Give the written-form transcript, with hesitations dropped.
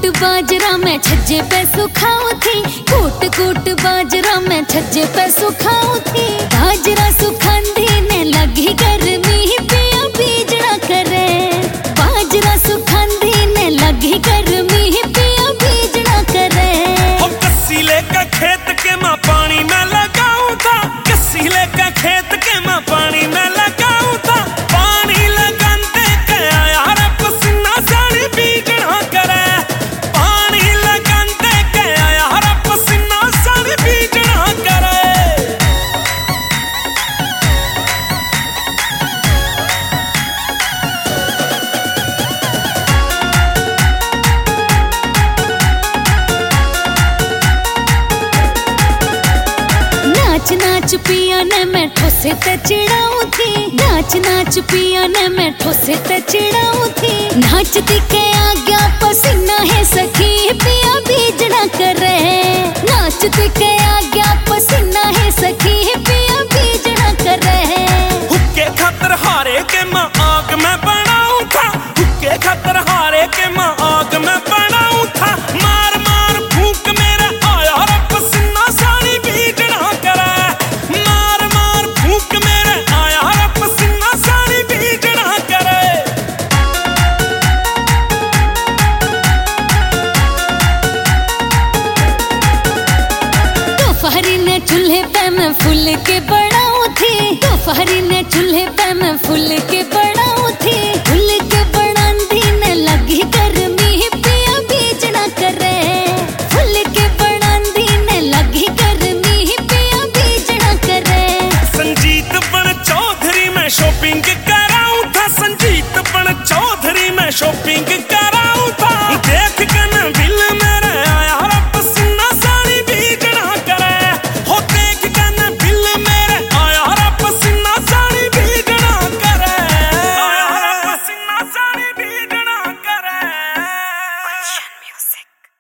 कूट बाजरा में छज्जे पे सुखाऊं थी, कूट कूट बाजरा में छज्जे पे सुखाऊं थी। बाजरा सुखांदी ने लगी गर्मी पिया बीजना करे, बाजरा सुखांदी ने लगी गर्मी पिया बीजना करे। कस्सी लेकर खेत के माँ पानी में लगाऊं था, कस्सी लेकर खेत के माँ पानी में लगाऊं था। पानी लगाते गया यार पसीना साड़ी बीजना करे, पानी लगाते गया यार पसीना साड़ी बीजना करे। नाच नाच पिया ने मैं ठोसे ते चिड़ाऊं थी, नाच नाच पिया ने मैं ठोसे ते चिड़ाऊं थी। नाचती के आ गया पसीना है सखी पिया बीजना करे, नाचती के आ गया पसीना है सखी पिया बीजना करे। हुक्के खातर हारे के माँ आग में बनाऊं था, हुक्के खातर हारे के माँ आग में बनाऊं था। मार मार फूंक मेरे आया रे पसीना साड़ी बीजना करे, मार मार फूंक मेरे आया रे पसीना साड़ी बीजना करे। दोपहरी ने चूल्हे पे मैं फूल के बनाऊं थी, दोपहरी ने चूल्हे पे मैं फूल के बनाऊं थी। फूल के बनांदी ने लगी गर्मी पिया बीजना करे, फूल के बनांदी ने लगी गर्मी पिया बीजना करे। संजीत बन चौधरी में शॉपिंग कराऊं था, संजीत बन चौधरी में शॉपिंग